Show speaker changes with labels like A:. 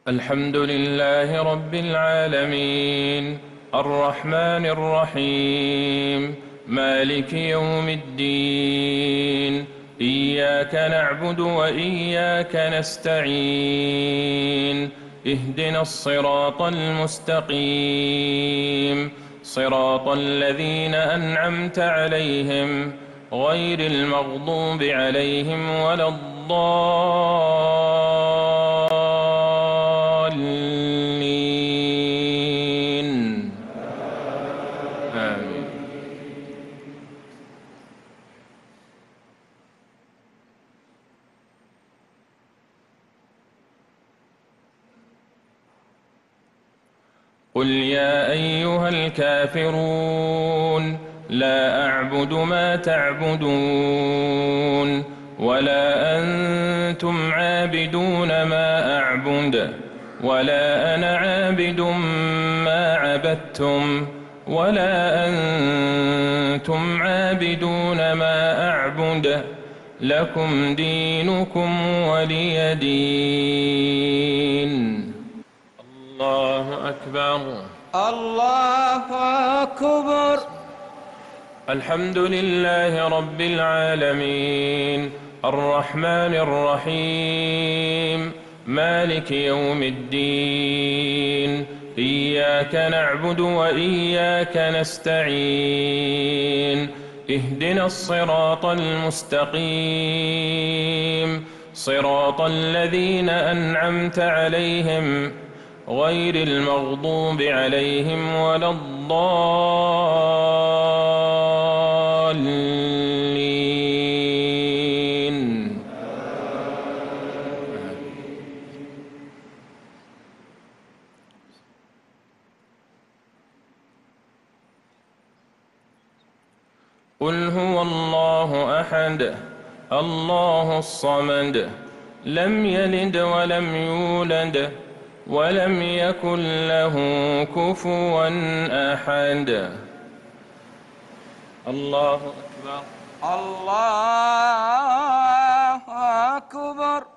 A: الحمد لله رب العالمين الرحمن الرحيم مالك يوم الدين إياك نعبد وإياك نستعين اهدنا الصراط المستقيم صراط الذين أنعمت عليهم غير المغضوب عليهم ولا الضالين آمين. قل يا أيها الكافرون لا أعبد ما تعبدون ولا أنتم عابدون ما أعبد ولا أنا عابد ما عبدتم ولا أنتم عابدون ما أعبد لكم دينكم ولي دين. الله أكبر.
B: الله أكبر.
A: الحمد لله رب العالمين الرحمن الرحيم مالك يوم الدين إياك نعبد وإياك نستعين اهدنا الصراط المستقيم صراط الذين أنعمت عليهم غير المغضوب عليهم ولا الضالين. قل هو الله أحد الله الصمد لم يلد ولم يولد ولم يكن له كفوا أحد. الله أكبر.
B: الله أكبر.